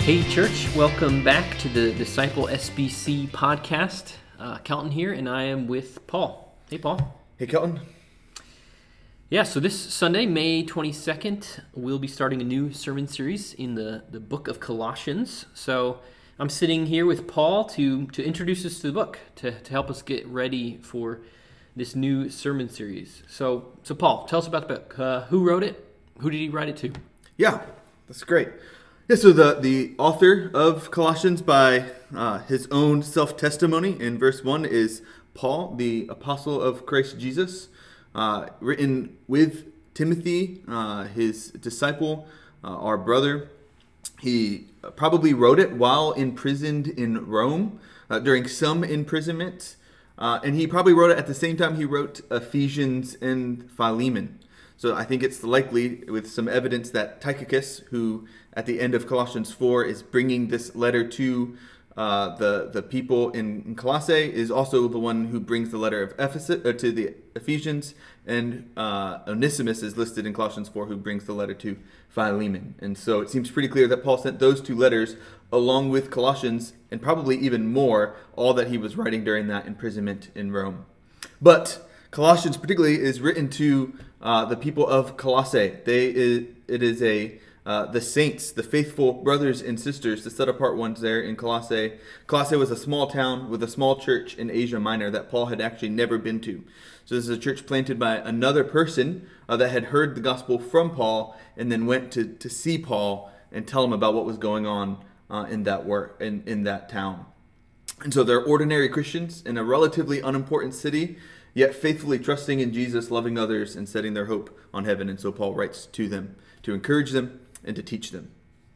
Hey church, welcome back to the Disciple SBC podcast. Kelton here, and I am with Paul. Hey Paul. Hey Kelton. Yeah, so this Sunday, May 22nd, we'll be starting a new sermon series in the book of Colossians. So I'm sitting here with Paul to introduce us to the book, to help us get ready for this new sermon series. So Paul, tell us about the book. Who wrote it? Who did he write it to? Yeah, that's great. Yeah, so the author of Colossians, by his own self-testimony in verse 1, is Paul, the apostle of Christ Jesus, written with Timothy, his disciple, our brother. He probably wrote it while imprisoned in Rome, during some imprisonment, and he probably wrote it at the same time he wrote Ephesians and Philemon. So I think it's likely, with some evidence, that Tychicus, who at the end of Colossians 4 is bringing this letter to the people in Colossae, is also the one who brings the letter of Ephesus to the Ephesians, and Onesimus is listed in Colossians 4, who brings the letter to Philemon. And so it seems pretty clear that Paul sent those two letters along with Colossians, and probably even more, all that he was writing during that imprisonment in Rome. But Colossians particularly is written to the people of Colossae. It is the saints, the faithful brothers and sisters, the set apart ones there in Colossae. Colossae was a small town with a small church in Asia Minor that Paul had actually never been to. So this is a church planted by another person that had heard the gospel from Paul and then went to see Paul and tell him about what was going on in that town. And so they're ordinary Christians in a relatively unimportant city, yet faithfully trusting in Jesus, loving others, and setting their hope on heaven. And so Paul writes to them to encourage them and to teach them.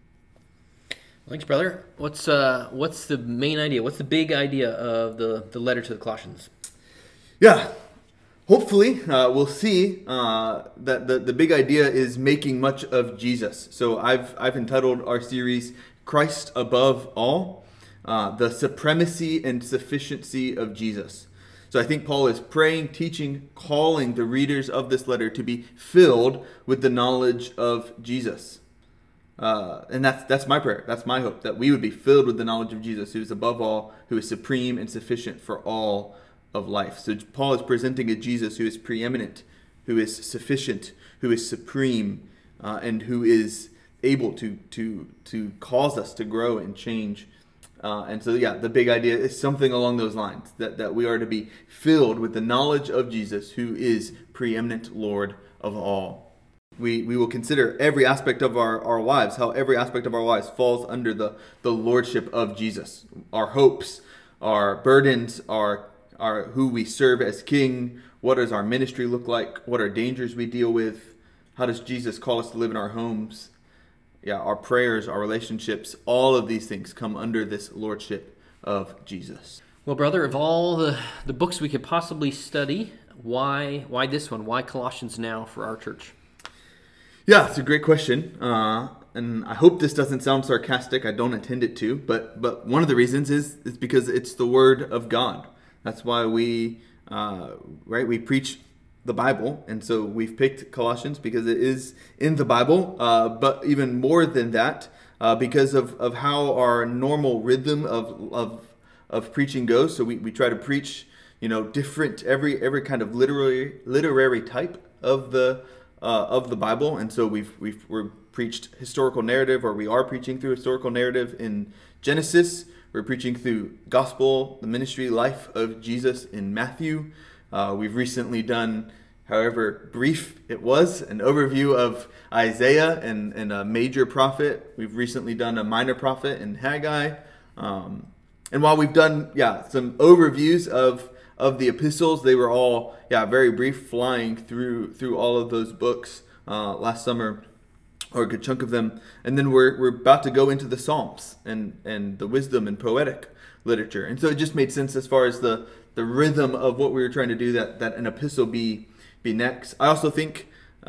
Thanks, brother. What's the main idea? What's the big idea of the letter to the Colossians? Yeah, hopefully we'll see that the big idea is making much of Jesus. So I've entitled our series "Christ Above All," the supremacy and sufficiency of Jesus. So I think Paul is praying, teaching, calling the readers of this letter to be filled with the knowledge of Jesus. And that's my prayer. That's my hope, that we would be filled with the knowledge of Jesus, who is above all, who is supreme and sufficient for all of life. So Paul is presenting a Jesus who is preeminent, who is sufficient, who is supreme, and who is able to cause us to grow and change. And so, the big idea is something along those lines, that we are to be filled with the knowledge of Jesus, who is preeminent Lord of all. We will consider every aspect of our lives, how every aspect of our lives falls under the lordship of Jesus. Our hopes, our burdens, our who we serve as King, what does our ministry look like, what are dangers we deal with, how does Jesus call us to live in our homes. Our prayers, our relationships, all of these things come under this lordship of Jesus. Well, brother, of all the books we could possibly study, why this one? Why Colossians now for our church? Yeah, it's a great question. And I hope this doesn't sound sarcastic. I don't intend it to. But one of the reasons is because it's the Word of God. That's why we preach the Bible, and so we've picked Colossians because it is in the Bible, but even more than that, because of how our normal rhythm of preaching goes. So we try to preach, different every kind of literary type of the Bible, and so we're preached historical narrative, or we are preaching through historical narrative in Genesis. We're preaching through gospel, the ministry life of Jesus in Matthew. We've recently done, however brief it was, an overview of Isaiah and a major prophet. We've recently done a minor prophet in Haggai. And while we've done some overviews of the epistles, they were all very brief, flying through all of those books last summer, or a good chunk of them. And then we're about to go into the Psalms and the wisdom and poetic literature. And so it just made sense as far as the rhythm of what we were trying to do, that an epistle be next. I also think,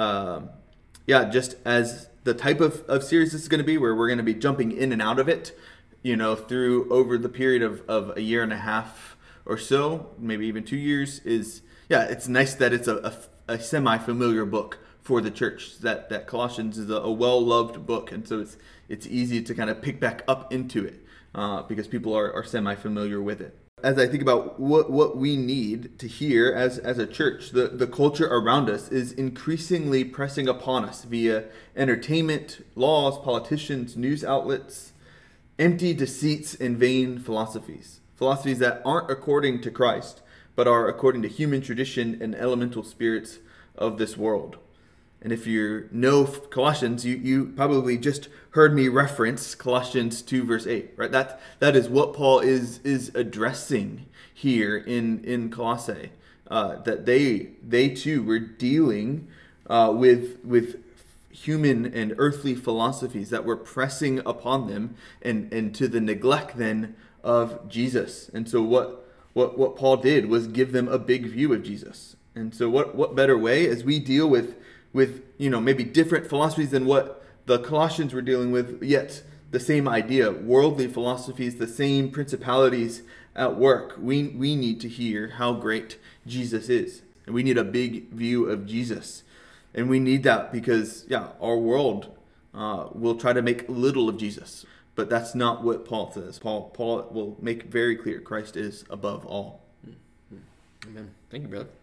just as the type of series this is going to be, where we're going to be jumping in and out of it, through over the period of a year and a half or so, maybe even 2 years, it's nice that it's a semi-familiar book for the church. That Colossians is a well-loved book, and so it's easy to kind of pick back up into it because people are semi-familiar with it. As I think about what we need to hear as a church, the culture around us is increasingly pressing upon us via entertainment, laws, politicians, news outlets, empty deceits and vain philosophies. Philosophies that aren't according to Christ, but are according to human tradition and elemental spirits of this world. And if you know Colossians, you probably just heard me reference Colossians 2 verse 8, right? That is what Paul is addressing here in Colossae. That they too were dealing with human and earthly philosophies that were pressing upon them and to the neglect then of Jesus. And so what Paul did was give them a big view of Jesus. And so what better way as we deal with maybe different philosophies than what the Colossians were dealing with, yet the same idea, worldly philosophies, the same principalities at work. We need to hear how great Jesus is. And we need a big view of Jesus. And we need that because, our world will try to make little of Jesus. But that's not what Paul says. Paul will make very clear Christ is above all. Amen. Thank you, brother.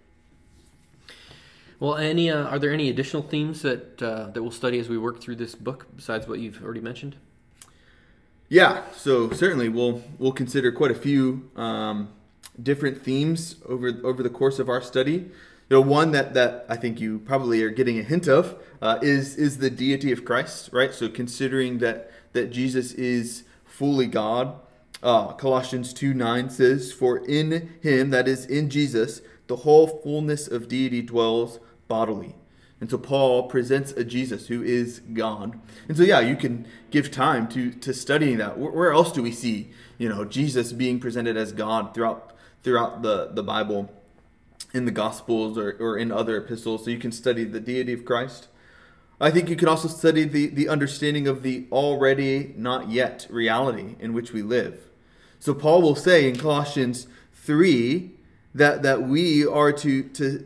Well, are there any additional themes that we'll study as we work through this book besides what you've already mentioned? Yeah, so certainly we'll consider quite a few different themes over the course of our study. One that I think you probably are getting a hint of is the deity of Christ, right? So considering that Jesus is fully God, Colossians 2:9 says, "For in him," that is in Jesus, "the whole fullness of deity dwells bodily." And so Paul presents a Jesus who is God. And so you can give time to studying that. Where else do we see Jesus being presented as God throughout the Bible, in the Gospels or in other epistles? So you can study the deity of Christ. I think you can also study the understanding of the already not yet reality in which we live. So Paul will say in Colossians 3 that we are to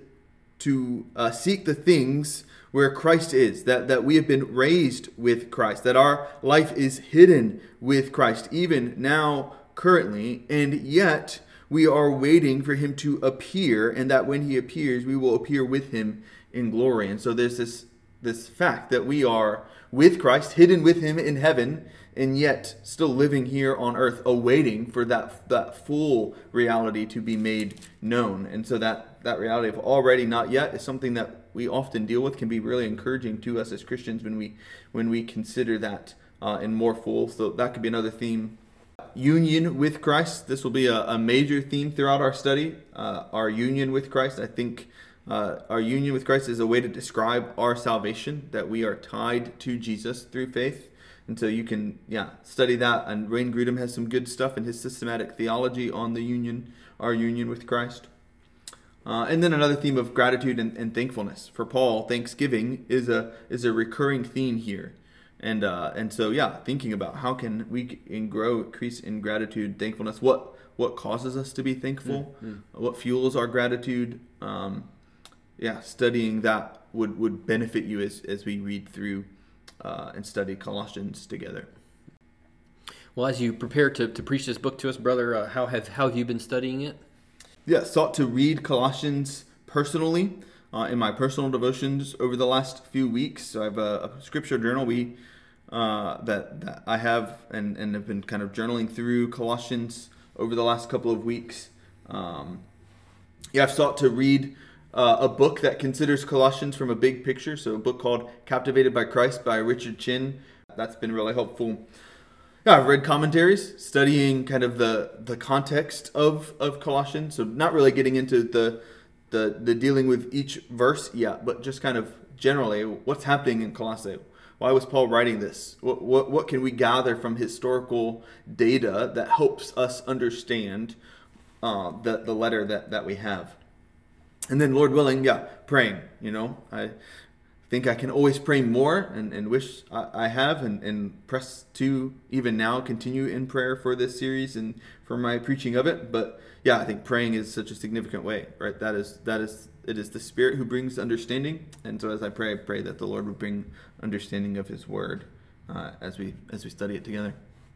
seek the things where Christ is, that we have been raised with Christ, that our life is hidden with Christ, even now, currently, and yet we are waiting for him to appear, and that when he appears, we will appear with him in glory. And so there's this fact that we are with Christ, hidden with him in heaven, and yet still living here on earth, awaiting for that full reality to be made known. And so that reality of already not yet is something that we often deal with, can be really encouraging to us as Christians when we consider that in more full. So that could be another theme. Union with Christ. This will be a major theme throughout our study. Our union with Christ. I think our union with Christ is a way to describe our salvation, that we are tied to Jesus through faith. And so you can study that. And Wayne Grudem has some good stuff in his systematic theology on our union with Christ. And then another theme of gratitude and thankfulness. For Paul, thanksgiving is a recurring theme here. And so thinking about how can we increase in gratitude, thankfulness, what causes us to be thankful, what fuels our gratitude. Studying that would benefit you as we read through and study Colossians together. Well, as you prepare to preach this book to us, brother, how have you been studying it? Sought to read Colossians personally in my personal devotions over the last few weeks. So I have a scripture journal that I have and have been kind of journaling through Colossians over the last couple of weeks. I've sought to read a book that considers Colossians from a big picture. So a book called Captivated by Christ by Richard Chin. That's been really helpful. I've read commentaries, studying kind of the context of Colossians. So not really getting into the dealing with each verse yet, but just kind of generally what's happening in Colossae. Why was Paul writing this? What can we gather from historical data that helps us understand the letter that we have? And then, Lord willing, praying. think I can always pray more and wish I have and press to even now continue in prayer for this series and for my preaching of it. But yeah, I think praying is such a significant way, right? It is the Spirit who brings understanding. And so as I pray that the Lord would bring understanding of His Word as we study it together.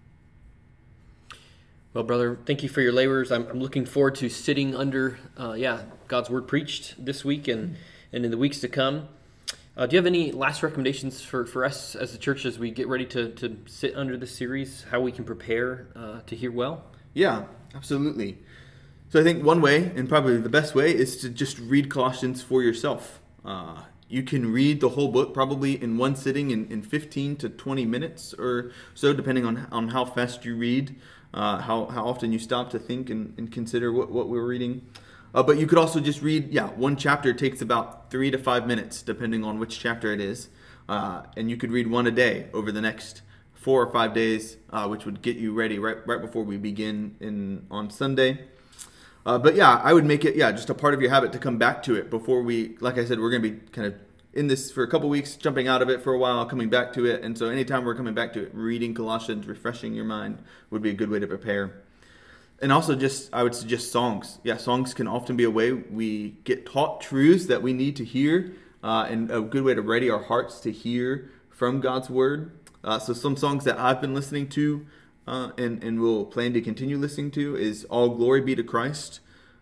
Well, brother, thank you for your labors. I'm looking forward to sitting under God's Word preached this week and in the weeks to come. Do you have any last recommendations for us as a church as we get ready to sit under this series, how we can prepare to hear well? Yeah, absolutely. So I think one way, and probably the best way, is to just read Colossians for yourself. You can read the whole book probably in one sitting in 15 to 20 minutes or so, depending on how fast you read, how often you stop to think and consider what we're reading. But you could also just read, one chapter takes about 3 to 5 minutes, depending on which chapter it is. And you could read one a day over the next 4 or 5 days, which would get you ready right before we begin on Sunday. But I would make it, just a part of your habit to come back to it before like I said, we're going to be kind of in this for a couple weeks, jumping out of it for a while, coming back to it. And so anytime we're coming back to it, reading Colossians, refreshing your mind would be a good way to prepare. And also I would suggest songs. Yeah, songs can often be a way we get taught truths that we need to hear, and a good way to ready our hearts to hear from God's Word. So some songs that I've been listening to and will plan to continue listening to is All Glory Be to Christ.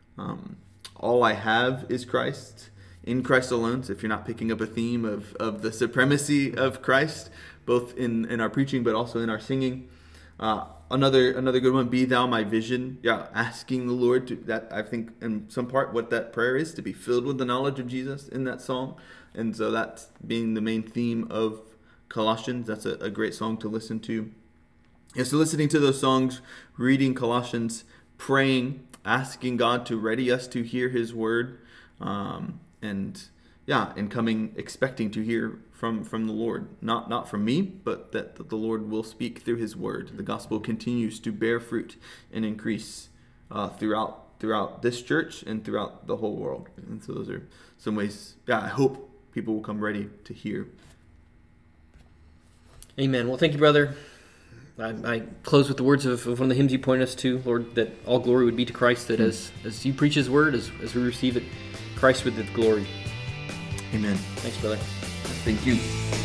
All I Have is Christ. In Christ Alone. So if you're not picking up a theme of the supremacy of Christ, both in our preaching but also in our singing. Another good one, Be Thou My Vision. Yeah, asking the Lord to, that I think in some part what that prayer is, to be filled with the knowledge of Jesus in that song. And so that's being the main theme of Colossians. That's a great song to listen to. Yeah, so listening to those songs, reading Colossians, praying, asking God to ready us to hear His Word, and coming expecting to hear from the Lord, not from me, but that the Lord will speak through His Word. The gospel continues to bear fruit and increase throughout this church and throughout the whole world. And so those are some ways, I hope people will come ready to hear. Amen. Well, thank you, brother. I close with the words of one of the hymns you pointed us to, Lord, that all glory would be to Christ, that as you preach His Word, as we receive it, Christ with the glory. Amen. Thanks, brother. Thank you.